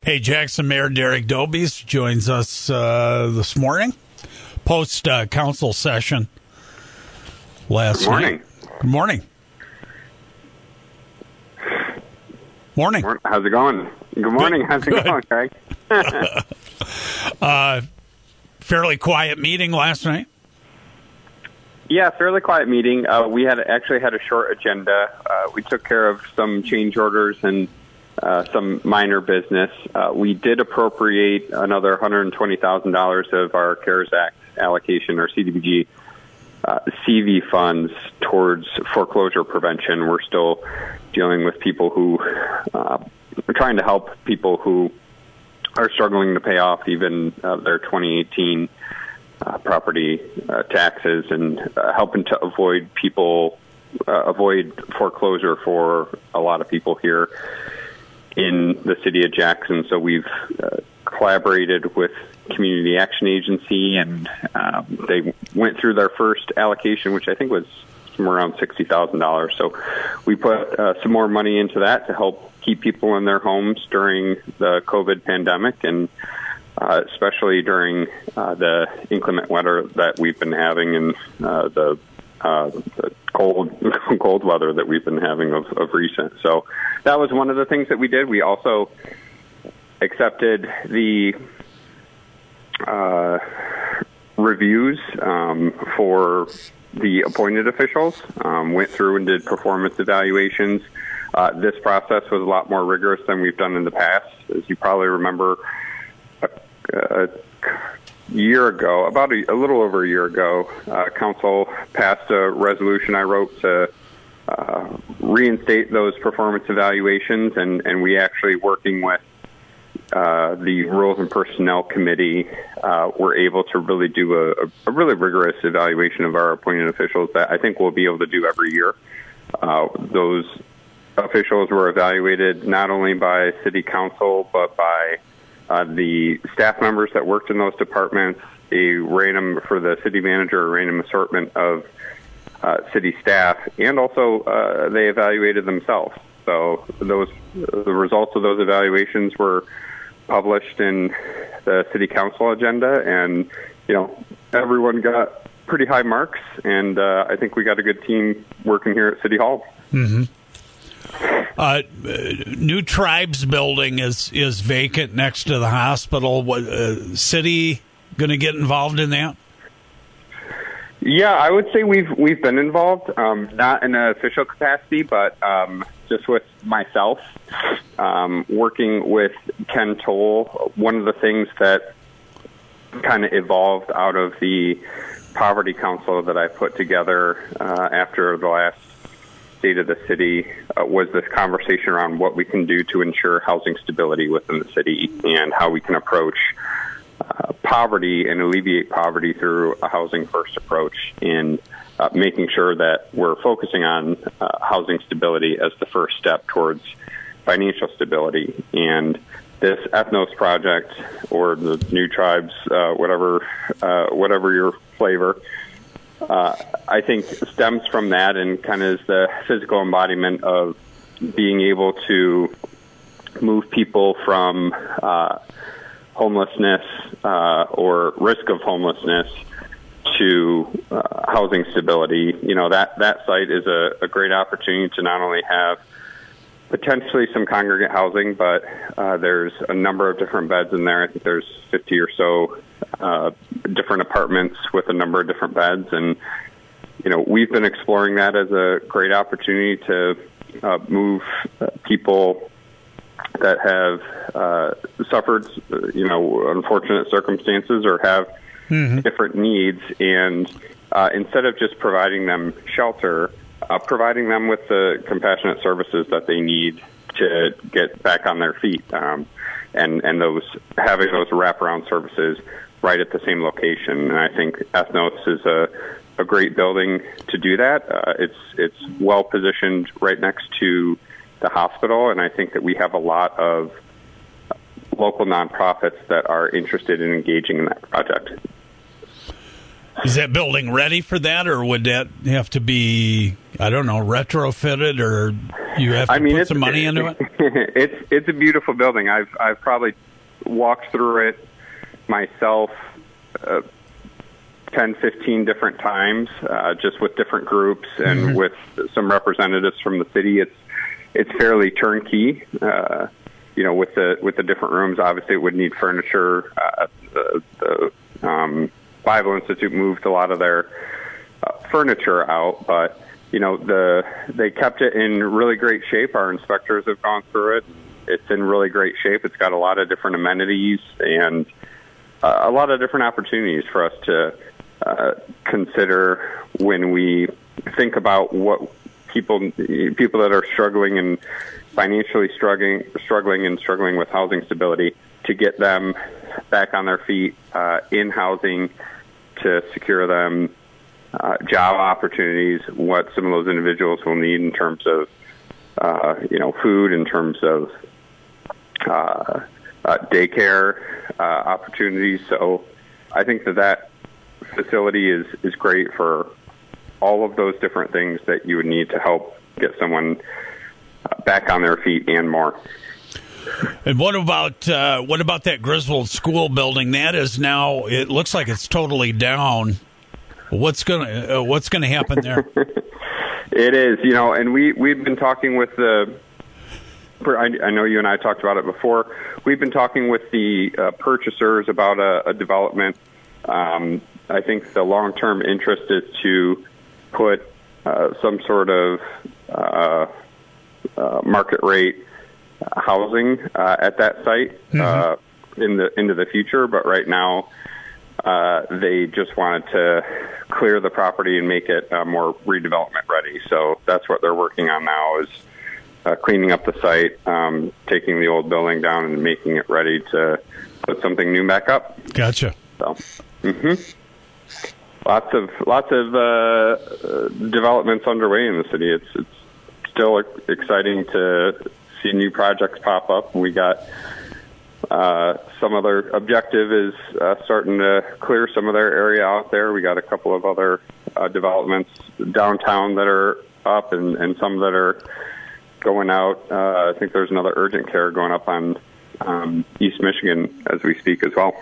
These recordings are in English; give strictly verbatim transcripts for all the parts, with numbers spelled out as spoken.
Hey, Jackson Mayor Derek Dobies joins us uh, this morning, post uh, council session last Good morning. night. Good morning. Morning. How's it going? Good morning. How's it Good. going, Craig? uh, fairly quiet meeting last night. Yeah, fairly quiet meeting. Uh, we had actually had a short agenda. Uh, we took care of some change orders and uh, some minor business. Uh, we did appropriate another one hundred twenty thousand dollars of our CARES Act allocation, or C D B G uh, C V funds, towards foreclosure prevention. We're still dealing with people who uh, we're trying to help people who are struggling to pay off even uh, their twenty eighteen uh, property uh, taxes, and uh, helping to avoid people uh, avoid foreclosure for a lot of people here in the city of Jackson. So we've uh, collaborated with Community Action Agency, and uh, they went through their first allocation, which I think was somewhere around sixty thousand dollars. So we put uh, some more money into that to help keep people in their homes during the COVID pandemic, and uh, especially during uh, the inclement weather that we've been having, and uh, the, uh, the cold cold weather that we've been having of, of recent. So that was one of the things that we did. We also accepted the uh, reviews um, for the appointed officials, um, went through and did performance evaluations. Uh, this process was a lot more rigorous than we've done in the past. As you probably remember, a, a year ago, about a, a little over a year ago, uh, council passed a resolution I wrote to uh, reinstate those performance evaluations, and, and we actually, working with uh, the Rules and Personnel Committee, uh, were able to really do a, a really rigorous evaluation of our appointed officials that I think we'll be able to do every year. Uh, those officials were evaluated not only by city council, but by uh, the staff members that worked in those departments, a random, for the city manager, a random assortment of uh, city staff, and also uh, they evaluated themselves. So those the results of those evaluations were published in the city council agenda, and you know everyone got pretty high marks, and uh, I think we got a good team working here at City Hall. Mm-hmm. Uh, new Tribes building is, is vacant next to the hospital. What uh, city going to get involved in that? Yeah, I would say we've we've been involved, um, not in an official capacity, but um, just with myself, um, working with Ken Toll. One of the things that kind of evolved out of the Poverty Council that I put together uh, after the last State of the City uh, was this conversation around what we can do to ensure housing stability within the city, and how we can approach uh, poverty and alleviate poverty through a housing first approach, in uh, making sure that we're focusing on uh, housing stability as the first step towards financial stability. And this Ethnos project, or the New Tribes, uh, whatever uh, whatever your flavor, Uh, I think stems from that, and kind of is the physical embodiment of being able to move people from uh, homelessness uh, or risk of homelessness to uh, housing stability. You know, that, that site is a, a great opportunity to not only have potentially some congregate housing, but uh, there's a number of different beds in there. I think there's fifty or so uh, different apartments with a number of different beds. And, you know, we've been exploring that as a great opportunity to uh, move uh, people that have uh, suffered, you know, unfortunate circumstances, or have mm-hmm. different needs. And uh, instead of just providing them shelter, Uh, providing them with the compassionate services that they need to get back on their feet, um, and and those having those wraparound services right at the same location. And I think Ethnos is a, a great building to do that. Uh, it's it's well positioned right next to the hospital, and I think that we have a lot of local nonprofits that are interested in engaging in that project. Is that building ready for that, or would that have to be, I don't know, retrofitted, or you have to I mean, put it's, some money into it? It's it's a beautiful building. I've I've probably walked through it myself uh, ten, fifteen different times, uh, just with different groups and mm-hmm. with some representatives from the city. It's it's fairly turnkey. Uh, you know, with the with the different rooms, obviously it would need furniture. Uh, the the um, Bible Institute moved a lot of their uh, furniture out, but you know, the they kept it in really great shape. Our inspectors have gone through it. It's in really great shape. It's got a lot of different amenities and uh, a lot of different opportunities for us to uh, consider when we think about what people people that are struggling and financially struggling, struggling and struggling with housing stability, to get them back on their feet uh, in housing, to secure them uh, job opportunities, what some of those individuals will need in terms of, uh, you know, food, in terms of uh, uh, daycare uh, opportunities. So I think that that facility is, is great for all of those different things that you would need to help get someone uh, back on their feet and more. And what about uh, what about that Griswold School building? That is now, it looks like it's totally down. What's gonna uh, what's gonna happen there? It is, you know, and we we've been talking with the. I, I know you and I talked about it before. We've been talking with the uh, purchasers about a, a development. Um, I think the long-term interest is to put uh, some sort of uh, uh, market rate housing uh, at that site mm-hmm. uh, in the into the future, but right now uh, they just wanted to clear the property and make it uh, more redevelopment ready. So that's what they're working on now, is uh, cleaning up the site, um, taking the old building down and making it ready to put something new back up. Gotcha. So, mm-hmm. lots of lots of uh, developments underway in the city. It's it's still exciting to see new projects pop up. We got uh, some other objective is uh, starting to clear some of their area out there. We got a couple of other uh, developments downtown that are up, and, and some that are going out. Uh, I think there's another urgent care going up on um, East Michigan as we speak as well.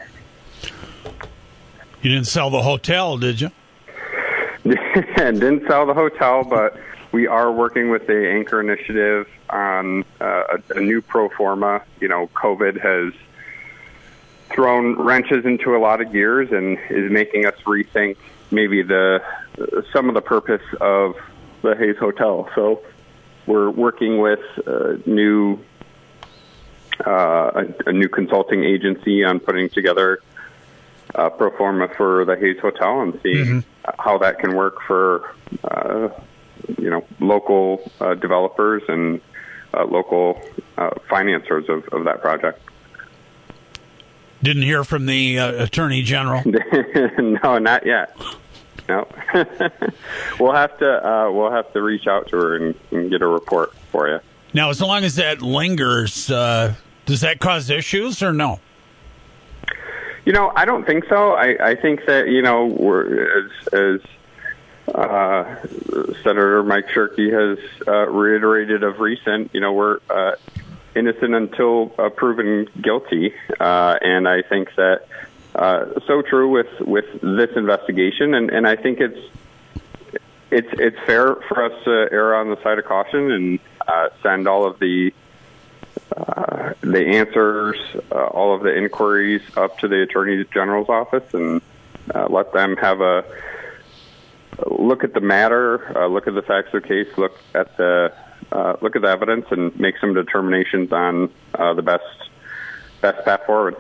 You didn't sell the hotel, did you? Didn't sell the hotel, but we are working with the Anchor Initiative on uh, a, a new pro forma. You know, COVID has thrown wrenches into a lot of gears and is making us rethink maybe the some of the purpose of the Hayes Hotel. So we're working with a new uh, a, a new consulting agency on putting together a pro forma for the Hayes Hotel and seeing mm-hmm. how that can work for uh, you know, local uh, developers and uh, local uh, financiers of, of that project. Didn't hear from the uh, Attorney General? No, not yet. No. we'll have to uh, we'll have to reach out to her and, and get a report for you. Now, as long as that lingers, uh, does that cause issues or no? You know, I don't think so. I, I think that, you know, we're, as as Uh, Senator Mike Shirkey has uh, reiterated of recent, you know, we're uh, innocent until uh, proven guilty, uh, and I think that uh, so true with, with this investigation, and, and I think it's it's it's fair for us to err on the side of caution and uh, send all of the uh, the answers, uh, all of the inquiries up to the Attorney General's office, and uh, let them have a look at the matter, uh, look at the facts of the case, look at the uh, look at the evidence, and make some determinations on uh, the best best path forward.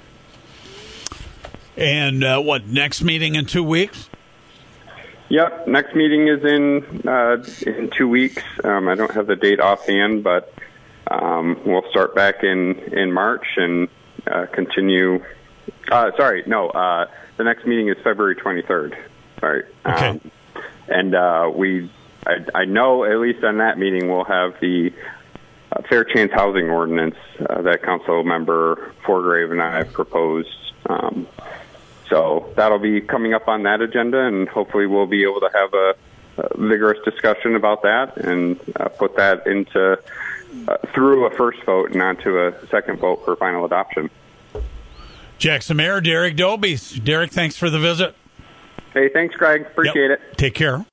And uh, what, next meeting in two weeks? Yep, next meeting is in uh, in two weeks. Um, I don't have the date offhand, but um, we'll start back in in March and uh, continue. Uh, sorry, no, uh, the next meeting is February twenty-third. Sorry. Okay. Um, and uh, we, I, I know at least on that meeting we'll have the uh, Fair Chance Housing Ordinance uh, that Council Member Forgrave and I have proposed. Um, So that'll be coming up on that agenda, and hopefully we'll be able to have a, a vigorous discussion about that and uh, put that into uh, through a first vote and onto a second vote for final adoption. Jackson Mayor Derek Doby. Derek, thanks for the visit. Hey, thanks, Greg. Appreciate yep. it. Take care.